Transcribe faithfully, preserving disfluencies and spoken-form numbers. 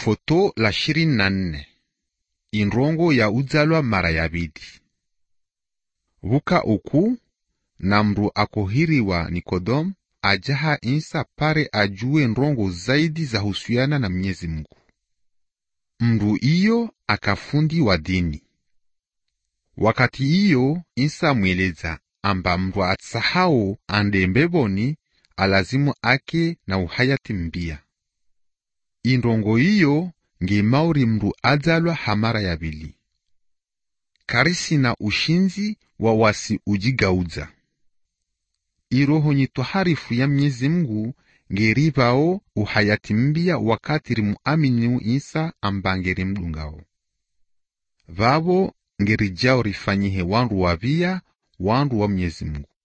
Ifoto la ishirini na nne. Inrongo ya udzalwa mara ya bidi. Vuka uku na mru akohiriwa Nikodom ajaha Isa pare ajue nrongo zaidi za husiana na Mwenyezi Mungu. Mru iyo akafundi wa dini. Wakati iyo Isa mweleza amba mru atsahao ande mbeboni alazimu ake na uhayati mbia. Inrongo iyo nge mauri mru adzalwa hamara ya bili. Karisi na ushinzi wa wasi ujigaudza. Iroho nyitoharifu ya Mwenyezi Mungu ngeribao uhayati mbia wakati rimuamini Isa ambangeri mdungao. Vavo ngerijao rifanyihe wandu wavia wandu wa Mwenyezi Mungu.